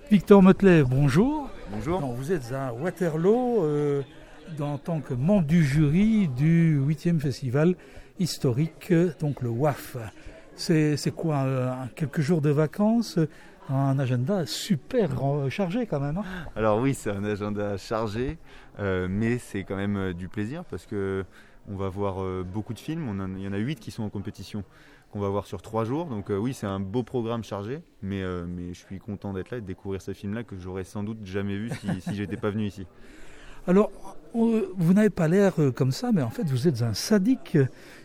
Victor Motelet, bonjour. Bonjour. Donc, vous êtes à Waterloo en tant que membre du jury du 8e festival historique, donc le WAF. C'est quoi, quelques jours de vacances, un agenda super chargé quand même, hein? Alors oui, c'est un agenda chargé, mais c'est quand même du plaisir parce que on va voir beaucoup de films. Il y en a 8 qui sont en compétition, qu'on va voir sur 3 jours. Donc oui, c'est un beau programme chargé, mais je suis content d'être là et de découvrir ces films-là que j'aurais sans doute jamais vus si j'étais pas venu ici. Alors, vous n'avez pas l'air comme ça, mais en fait, vous êtes un sadique.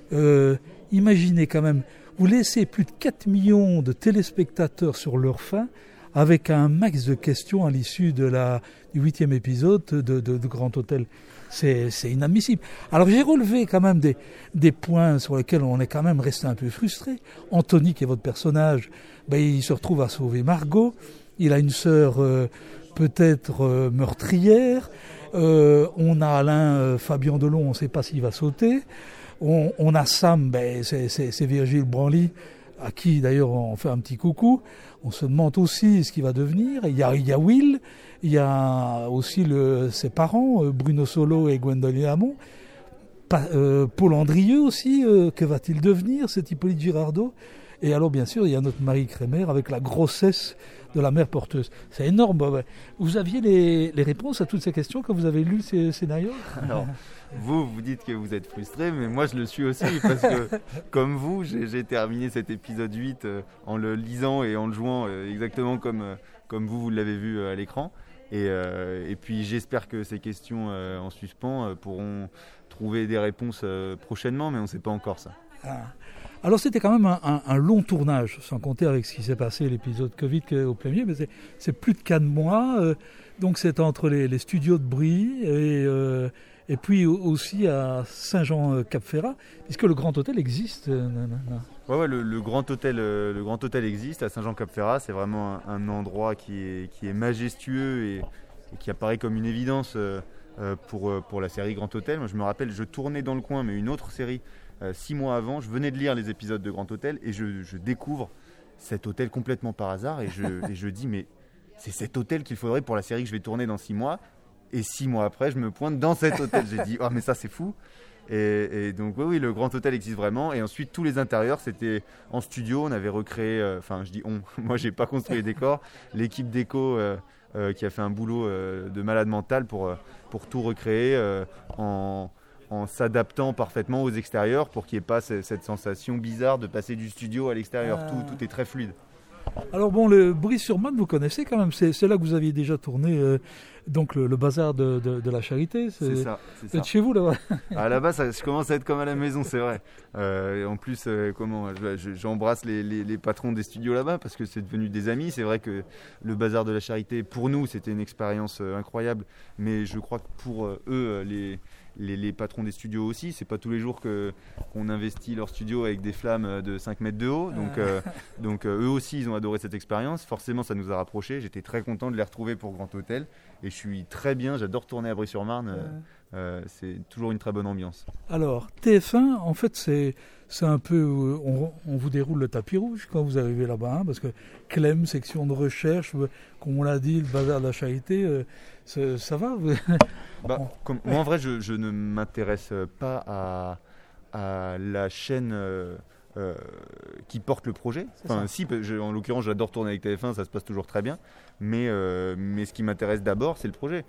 Imaginez quand même, vous laissez plus de 4 millions de téléspectateurs sur leur faim avec un max de questions à l'issue du 8e épisode de Grand Hôtel. C'est inadmissible. Alors j'ai relevé quand même des points sur lesquels on est quand même resté un peu frustré. Anthony, qui est votre personnage, il se retrouve à sauver Margot. Il a une sœur peut-être meurtrière. On a Alain Fabien Delon, on ne sait pas s'il va sauter. On a Sam, c'est Virgile Branly, à qui d'ailleurs on fait un petit coucou. On se demande aussi ce qu'il va devenir. Il y a Will, il y a aussi ses parents, Bruno Solo et Gwendoline Hamon. Paul Andrieux aussi, que va-t-il devenir, cet Hippolyte Girardot? Et alors bien sûr, il y a notre Marie Crémer avec la grossesse de la mère porteuse. C'est énorme. Vous aviez les réponses à toutes ces questions quand vous avez lu ces scénarios? Alors, vous dites que vous êtes frustré, mais moi je le suis aussi parce que, comme vous, j'ai terminé cet épisode 8 en le lisant et en le jouant exactement comme vous l'avez vu à l'écran. Et puis j'espère que ces questions en suspens pourront trouver des réponses prochainement, mais on ne sait pas encore ça. Ah. Alors c'était quand même un long tournage, sans compter avec ce qui s'est passé, l'épisode Covid au premier, mais c'est plus de 4 mois, donc c'est entre les studios de Brie et puis aussi à Saint-Jean-Cap-Ferrat, puisque le Grand Hôtel existe. Ouais, le Grand Hôtel existe à Saint-Jean-Cap-Ferrat. C'est vraiment un endroit qui est majestueux et qui apparaît comme une évidence pour la série Grand Hôtel. Moi, je me rappelle, je tournais dans le coin, mais une autre série 6 mois avant. Je venais de lire les épisodes de Grand Hôtel et je découvre cet hôtel complètement par hasard et je dis mais c'est cet hôtel qu'il faudrait pour la série que je vais tourner dans 6 mois. Et 6 mois après, je me pointe dans cet hôtel. J'ai dit oh mais ça c'est fou. Et donc oui, le Grand Hôtel existe vraiment. Et ensuite, tous les intérieurs, c'était en studio. On avait recréé, je dis on, moi j'ai pas construit les décors. L'équipe déco qui a fait un boulot de malade mental pour tout recréer en s'adaptant parfaitement aux extérieurs pour qu'il n'y ait pas cette sensation bizarre de passer du studio à l'extérieur. Tout est très fluide. Alors bon, le Brie-sur-Marne, vous connaissez quand même, c'est là que vous aviez déjà tourné donc le bazar de la Charité. C'est ça. C'est chez vous là-bas. À la base, je commence à être comme à la maison, c'est vrai. En plus, j'embrasse les patrons des studios là-bas parce que c'est devenu des amis. C'est vrai que le bazar de la Charité, pour nous, c'était une expérience incroyable. Mais je crois que pour eux, les patrons des studios aussi, c'est pas tous les jours qu'on investit leur studio avec des flammes de 5 mètres de haut. Donc eux aussi, ils ont adoré cette expérience. Forcément, ça nous a rapprochés. J'étais très content de les retrouver pour Grand Hôtel. Et je suis très bien, j'adore tourner à Brie-sur-Marne. C'est toujours une très bonne ambiance. Alors, TF1, en fait, c'est un peu... on vous déroule le tapis rouge quand vous arrivez là-bas, hein, parce que Clem, section de recherche, comme on l'a dit, le bazar de la Charité, ça va moi, en vrai, je ne m'intéresse pas à la chaîne qui porte le projet. En l'occurrence, j'adore tourner avec TF1, ça se passe toujours très bien. Mais ce qui m'intéresse d'abord, c'est le projet.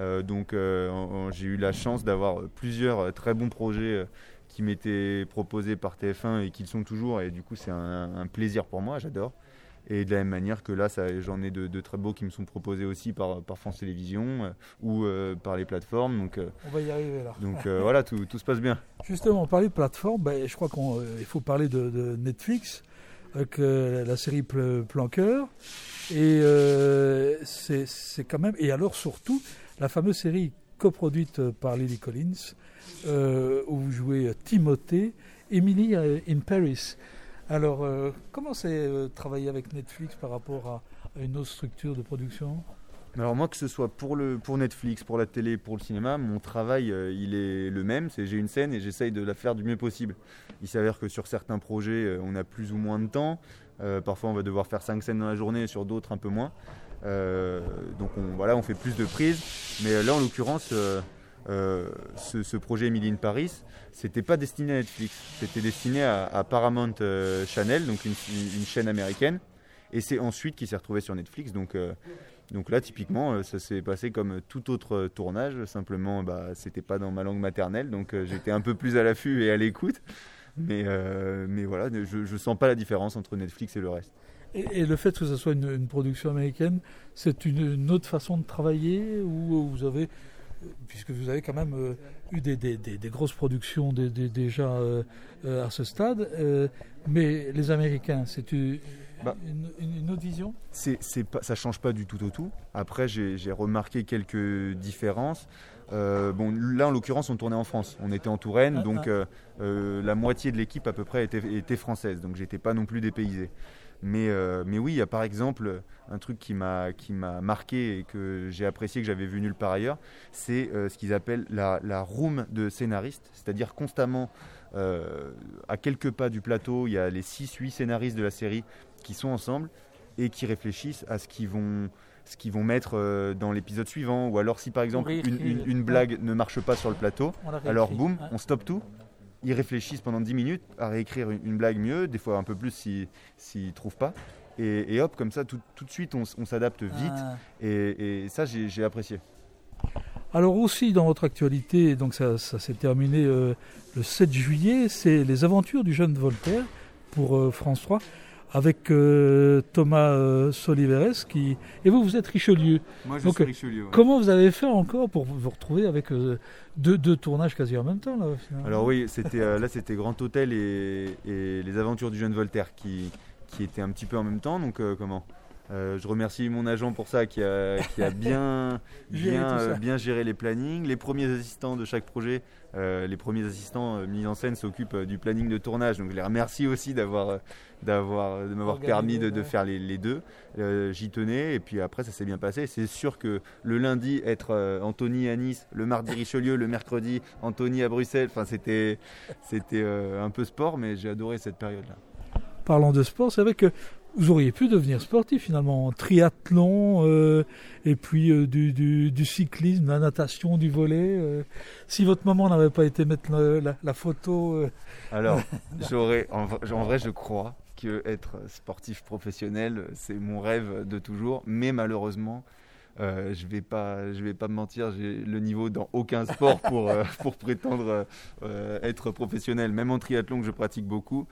J'ai eu la chance d'avoir plusieurs très bons projets qui m'étaient proposés par TF1 et qui le sont toujours. Et du coup, c'est un plaisir pour moi, j'adore. Et de la même manière que là, j'en ai de très beaux qui me sont proposés aussi par France Télévisions ou par les plateformes. Donc, on va y arriver là. Donc voilà, tout se passe bien. Justement, on parlait de plateforme, je crois qu'il faut parler de Netflix avec la série Planqueur. Et c'est quand même... Et alors surtout, la fameuse série coproduite par Lily Collins, où vous jouez Timothée, Emily in Paris. Alors, comment c'est travailler avec Netflix par rapport à une autre structure de production ? Alors moi, que ce soit pour Netflix, pour la télé, pour le cinéma, mon travail, il est le même. J'ai une scène et j'essaye de la faire du mieux possible. Il s'avère que sur certains projets, on a plus ou moins de temps. Parfois, on va devoir faire 5 scènes dans la journée, sur d'autres, un peu moins. Donc on fait plus de prises. Mais là, en l'occurrence, ce projet Emily in Paris, c'était pas destiné à Netflix. C'était destiné à Paramount Channel, donc une chaîne américaine. Et c'est ensuite qu'il s'est retrouvé sur Netflix. Donc là, typiquement, ça s'est passé comme tout autre tournage. Simplement, c'était pas dans ma langue maternelle. Donc j'étais un peu plus à l'affût et à l'écoute. Mais voilà, je sens pas la différence entre Netflix et le reste. Et le fait que ce soit une production américaine, c'est une autre façon de travailler où vous avez, puisque vous avez quand même eu des grosses productions déjà à ce stade, mais les Américains, c'est une autre vision ? Ça change pas du tout au tout. Après, j'ai remarqué quelques différences. Là, en l'occurrence, on tournait en France. On était en Touraine, donc la moitié de l'équipe à peu près était française. Donc, j'étais pas non plus dépaysé. Mais oui, il y a par exemple un truc qui m'a marqué et que j'ai apprécié, que j'avais vu nulle part ailleurs, c'est ce qu'ils appellent la room de scénaristes, c'est-à-dire constamment à quelques pas du plateau, il y a les 6-8 scénaristes de la série qui sont ensemble et qui réfléchissent à ce qu'ils vont mettre dans l'épisode suivant, ou alors si par exemple une blague ne marche pas sur le plateau, alors boum, on stoppe tout. Ils réfléchissent pendant 10 minutes à réécrire une blague mieux, des fois un peu plus s'ils ne trouvent pas. Et hop, comme ça, tout de suite, on s'adapte vite. Et ça, j'ai apprécié. Alors aussi, dans votre actualité, donc ça s'est terminé le 7 juillet, c'est Les aventures du jeune Voltaire pour France 3, avec Thomas Soliveres qui... Et vous êtes Richelieu. Moi, je suis Richelieu. Ouais. Comment vous avez fait encore pour vous retrouver avec deux tournages quasi en même temps là, finalement ? Alors oui, c'était Grand Hôtel et Les aventures du jeune Voltaire qui étaient un petit peu en même temps. Donc je remercie mon agent pour ça qui a bien géré les plannings. Les premiers assistants de chaque projet, les premiers assistants mis en scène s'occupent du planning de tournage. Donc je les remercie aussi de m'avoir permis de faire les deux. J'y tenais et puis après ça s'est bien passé. C'est sûr que le lundi être Anthony à Nice, le mardi Richelieu, le mercredi Anthony à Bruxelles, c'était un peu sport, mais j'ai adoré cette période-là. Parlant de sport, c'est vrai que vous auriez pu devenir sportif finalement, triathlon et puis du cyclisme, la natation, du volley. Si votre maman n'avait pas été mettre la photo... Alors, en vrai, je crois qu'être sportif professionnel, c'est mon rêve de toujours, mais malheureusement, je vais pas me mentir, j'ai le niveau dans aucun sport pour prétendre être professionnel. Même en triathlon que je pratique beaucoup,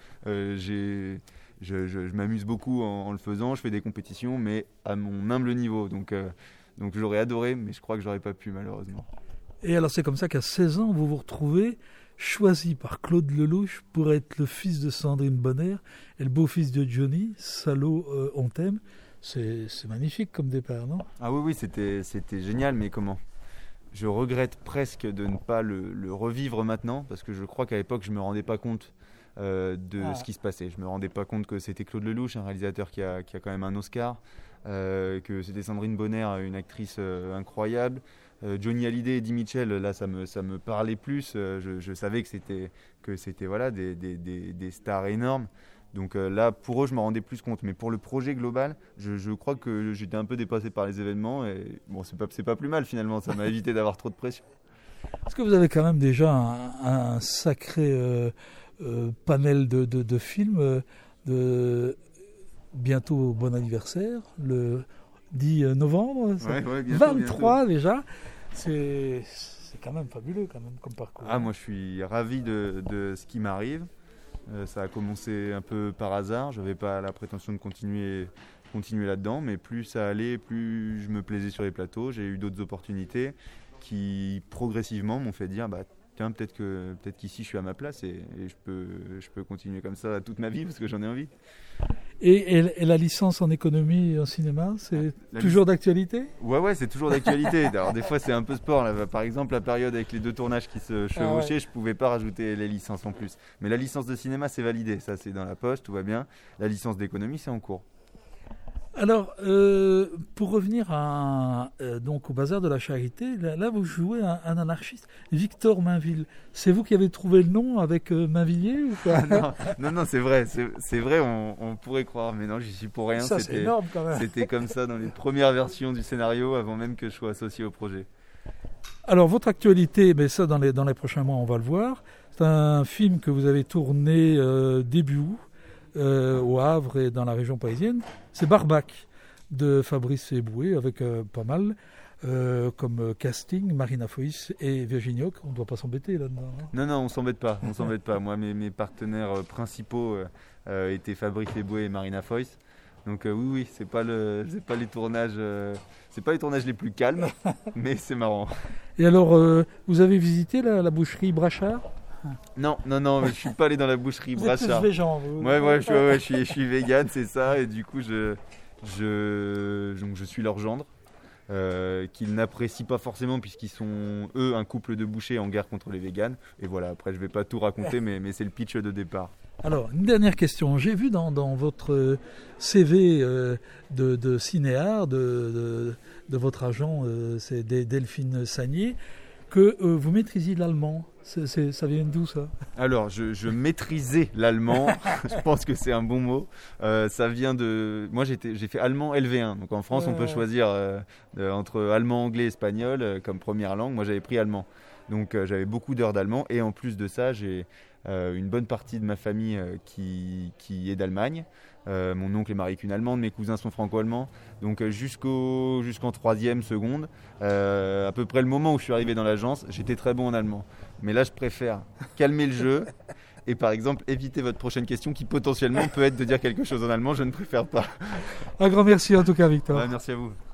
je m'amuse beaucoup en le faisant, je fais des compétitions, mais à mon humble niveau. Donc j'aurais adoré, mais je crois que j'aurais pas pu malheureusement. Et alors c'est comme ça qu'à 16 ans, vous vous retrouvez choisi par Claude Lelouch pour être le fils de Sandrine Bonner et le beau-fils de Johnny, Salaud, on t'aime. C'est magnifique comme départ, non ? Ah oui, c'était génial, mais comment ? Je regrette presque de ne pas le revivre maintenant, parce que je crois qu'à l'époque, je ne me rendais pas compte ce qui se passait. Je ne me rendais pas compte que c'était Claude Lelouch, un réalisateur qui a quand même un Oscar, que c'était Sandrine Bonner, une actrice incroyable. Johnny Hallyday et Eddie Mitchell, là, ça me parlait plus. Je savais que c'était voilà, des stars énormes. Donc là, pour eux, je m'en rendais plus compte. Mais pour le projet global, je crois que j'étais un peu dépassé par les événements. Et bon, c'est pas plus mal finalement. Ça m'a évité d'avoir trop de pression. Est-ce que vous avez quand même déjà un sacré panel de films bientôt bon anniversaire, le 10 novembre, ouais, bientôt, 23 déjà. C'est quand même fabuleux quand même comme parcours. Ah, moi, je suis ravi de ce qui m'arrive. Ça a commencé un peu par hasard, je n'avais pas la prétention de continuer là-dedans, mais plus ça allait, plus je me plaisais sur les plateaux. J'ai eu d'autres opportunités qui progressivement m'ont fait dire tiens, peut-être qu'ici je suis à ma place et je peux continuer comme ça toute ma vie parce que j'en ai envie. Et la licence en économie et en cinéma, c'est toujours d'actualité ? Ouais, c'est toujours d'actualité. Alors des fois c'est un peu sport. Là. Par exemple, la période avec les deux tournages qui se chevauchaient, je pouvais pas rajouter les licences en plus. Mais la licence de cinéma c'est validé, ça c'est dans la poche, tout va bien. La licence d'économie c'est en cours. Alors, pour revenir donc au Bazar de la Charité, là vous jouez un anarchiste, Victor Mainville. C'est vous qui avez trouvé le nom avec Mainvilliers ou quoi? Non, c'est vrai, on pourrait croire, mais non, j'y suis pour rien. Ça, c'est énorme quand même. C'était comme ça dans les premières versions du scénario, avant même que je sois associé au projet. Alors, votre actualité, ça dans les prochains mois, on va le voir. C'est un film que vous avez tourné début août. Au Havre et dans la région parisienne, c'est Barbac de Fabrice Eboué avec pas mal comme casting Marina Foïs et Virginie Hoc. On ne doit pas s'embêter là-dedans. Non, on s'embête pas. Moi, mes partenaires principaux étaient Fabrice Eboué et Marina Foïs. Donc oui, c'est pas les tournages les plus calmes, mais c'est marrant. Et alors, vous avez visité la boucherie Brachard? Non, mais je suis pas allé dans la boucherie Brachard. Vous êtes tous végans, vous. Ouais, je suis vegan, c'est ça, et du coup je suis leur gendre, qu'ils n'apprécient pas forcément puisqu'ils sont eux un couple de bouchers en guerre contre les véganes. Et voilà, après je vais pas tout raconter, mais c'est le pitch de départ. Alors, une dernière question. J'ai vu dans votre CV de cinéard de votre agent, c'est Delphine Sagnier, que vous maîtrisiez l'allemand. Ça vient d'où ça? Alors, je maîtrisais l'allemand, je pense que c'est un bon mot. Ça vient de... Moi, j'ai fait allemand LV1. Donc en France, on peut choisir entre allemand, anglais, espagnol comme première langue. Moi, j'avais pris allemand. Donc j'avais beaucoup d'heures d'allemand. Et en plus de ça, j'ai une bonne partie de ma famille qui est d'Allemagne. Mon oncle est marié avec une Allemande, mes cousins sont franco-allemands. Donc jusqu'en 3e, seconde, à peu près le moment où je suis arrivé dans l'agence, j'étais très bon en allemand. Mais là, je préfère calmer le jeu et par exemple éviter votre prochaine question qui potentiellement peut être de dire quelque chose en allemand. Je ne préfère pas. Un grand merci en tout cas, Victor. Merci à vous.